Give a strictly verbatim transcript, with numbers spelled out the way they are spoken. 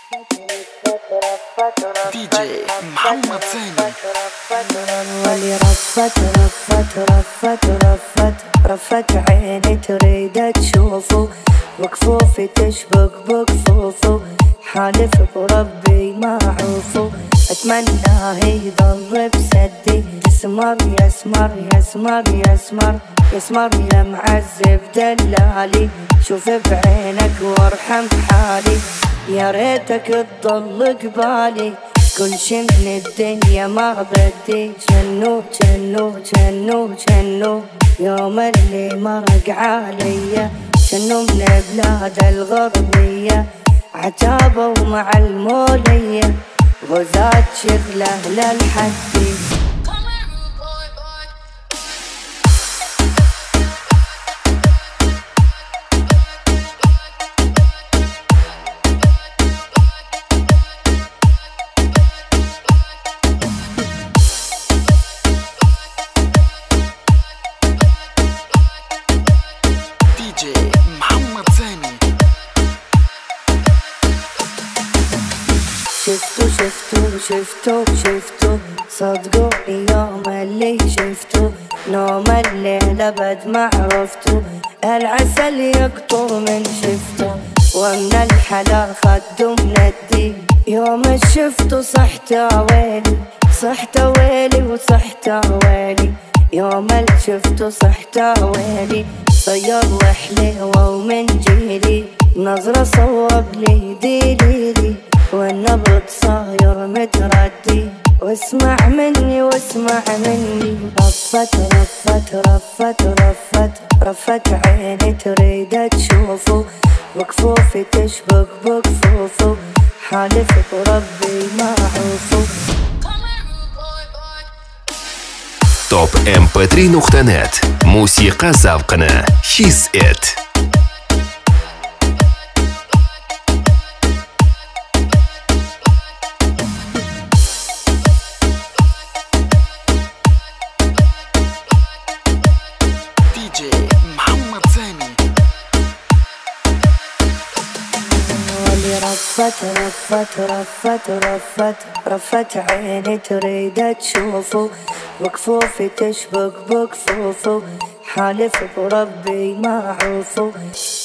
دي جي محمد ثاني. واللي رفت رفت رفت رفت رفت عيني تريد تشوفه، وكفوفي تشبك بكفوفه، حالف بربي ما عوفه، اتمناه يضل بسدي، يسمر يسمر يسمر يسمر يسمر يا معذب دلالي، شوف بعينك وارحم حالي، يا ريتك تضل قبالي، كل شي من الدنيا ما بدي، جنو جنو جنو جنو يوم اللي مرق عليا، جنو من بلاد الغربية، عتابة ومع المولية، غزات شغله للحدي. شفتو شفتو شفتو شفتو صدقوني يوم اللي شفتو، نوم الليلة بد ما عرفتو، العسل يقطر من شفتو، ومن الحلا خدو من الدين، يوم شفتو صحت ويلي صحت ويلي وصحت ويلي، يوم شفتو صحت ويلي، صير وحليوة ومن جيلي، نظرة صوب لي ديليلي، والنبض صاير متردي، واسمع مني واسمع مني، رفت رفت رفت رفت رفت عيني تريد تشوفه، وكفوفي تشبك بكفوفه، حالف بربي ما عوفه. توب ام بي ثري نقطة نت موسيقى زوقنا شيز ات. رفت رفت رفت رفت رفت عيني تريد تشوفه، وكفوفي تشبك بكفوفه، حالف بربي ما عوفه.